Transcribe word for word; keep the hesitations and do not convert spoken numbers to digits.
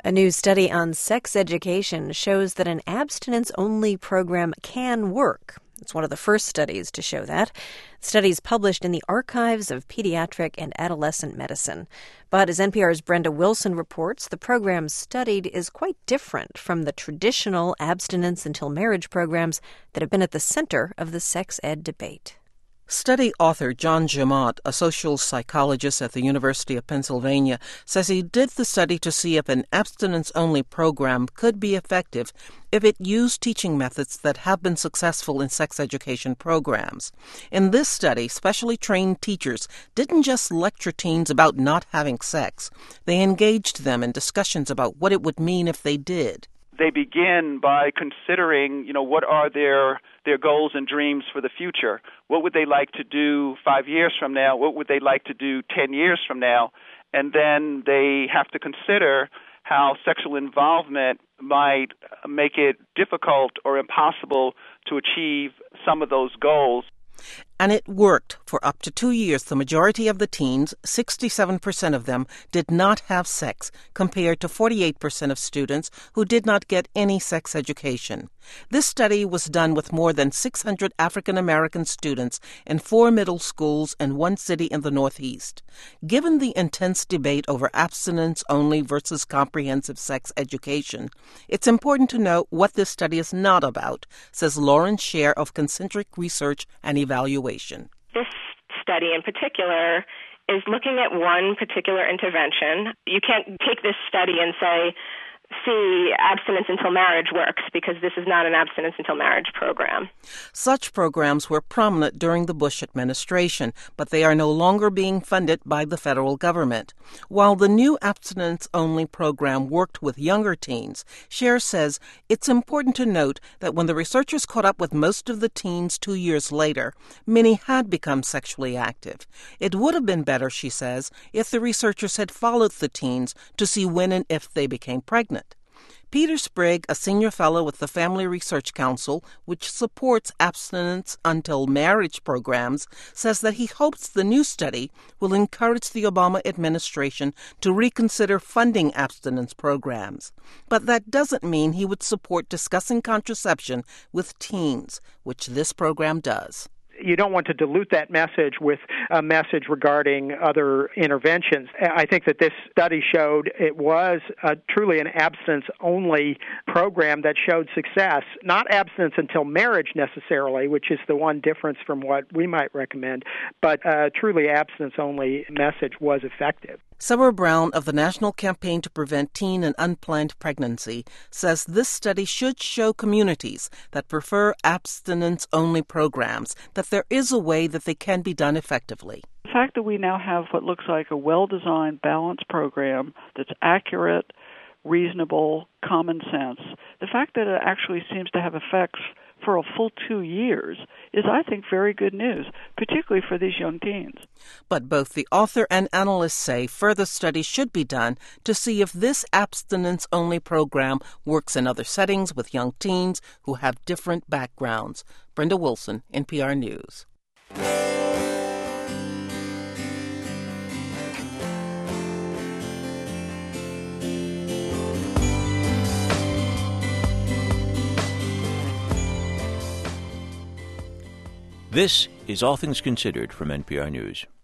A new study on sex education shows that an abstinence-only program can work. It's one of the first studies to show that. Studies published in the Archives of Pediatric and Adolescent Medicine. But as N P R's Brenda Wilson reports, the program studied is quite different from the traditional abstinence until marriage programs that have been at the center of the sex ed debate. Study author John Gemott, a social psychologist at the University of Pennsylvania, says he did the study to see if an abstinence-only program could be effective if it used teaching methods that have been successful in sex education programs. In this study, specially trained teachers didn't just lecture teens about not having sex. They engaged them in discussions about what it would mean if they did. They begin by considering, you know, what are their their goals and dreams for the future? What would they like to do five years from now? What would they like to do ten years from now? And then they have to consider how sexual involvement might make it difficult or impossible to achieve some of those goals. And it worked. For up to two years, the majority of the teens, sixty-seven percent of them, did not have sex, compared to forty-eight percent of students who did not get any sex education. This study was done with more than six hundred African American students in four middle schools and one city in the Northeast. Given the intense debate over abstinence-only versus comprehensive sex education, it's important to note what this study is not about, says Lauren Scher of Concentric Research and Evaluation. This study in particular is looking at one particular intervention. You can't take this study and say, see, abstinence until marriage works, because this is not an abstinence until marriage program. Such programs were prominent during the Bush administration, but they are no longer being funded by the federal government. While the new abstinence-only program worked with younger teens, Scher says it's important to note that when the researchers caught up with most of the teens two years later, many had become sexually active. It would have been better, she says, if the researchers had followed the teens to see when and if they became pregnant. Peter Sprigg, a senior fellow with the Family Research Council, which supports abstinence until marriage programs, says that he hopes the new study will encourage the Obama administration to reconsider funding abstinence programs. But that doesn't mean he would support discussing contraception with teens, which this program does. You don't want to dilute that message with a message regarding other interventions. I think that this study showed it was a, truly an abstinence-only program that showed success, not abstinence until marriage necessarily, which is the one difference from what we might recommend, but a truly abstinence-only message was effective. Sarah Brown of the National Campaign to Prevent Teen and Unplanned Pregnancy says this study should show communities that prefer abstinence-only programs that there is a way that they can be done effectively. The fact that we now have what looks like a well-designed, balanced program that's accurate, reasonable, common sense, the fact that it actually seems to have effects for a full two years is, I think, very good news, particularly for these young teens. But both the author and analysts say further studies should be done to see if this abstinence-only program works in other settings with young teens who have different backgrounds. Brenda Wilson, N P R News. This is All Things Considered from N P R News.